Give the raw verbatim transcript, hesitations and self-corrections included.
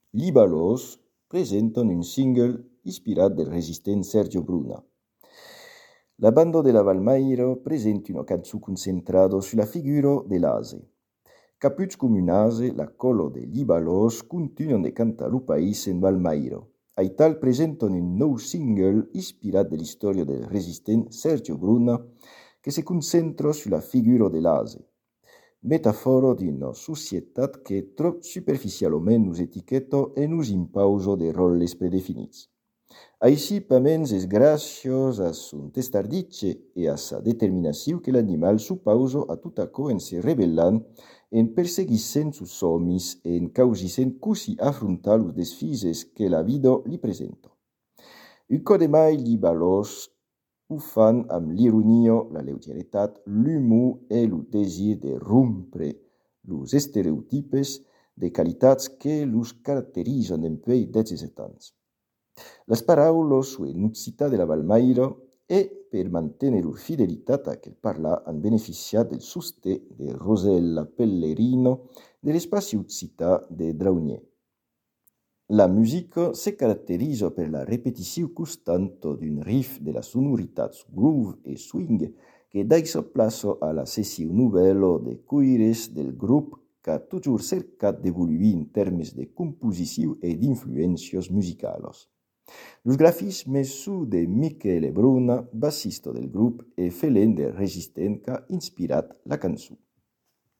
Libalos presentan un single ispirat del resistent Sergio Bruna. La banda de la Valmairo presenta una canzone concentrata sulla figura dell'Ase. Caputs comunase, la colo de Libalos, continuano a cantare il paese in Valmairo. Ai tal presentano un nuovo single ispirato dell'istoria del resistente Sergio Bruna che si concentra sulla figura dell'Ase. Metafora di una società che troppo superficialmente nos etichetta e nos impausa dei roles predefiniti. Així pamens es gracios a son testardice e a sa determinació que l'animal suppausa a tot aquò en se rebellant, en perseguissent sus somis e en causissent così affrontar los desfises que la vida li presenta. Un codemai libalos ho fan amb l'ironia, la leugeritat, l'humor e lo desir de rompre los estereotipes de qualitats que los caracteritzen dempuèi dels setanta. Las paraules su enucita de la Valmaira e per mantenere fidelitat a quel parla han beneficiat del sosté de Rosella Pellerino dell'espacio uccita de Draunier. La musica se caratterizza per la repetició constante d'un riff de la sonoritat groove e swing que deixa plaça a la sessió nouvelle de coires del grup que ha toujours cercat d'evoluir en termes de composició e d'influències musicales. Los grafismes su de Michele Bruna, bassista del grup e felent de resistent que ha inspirat la cançó.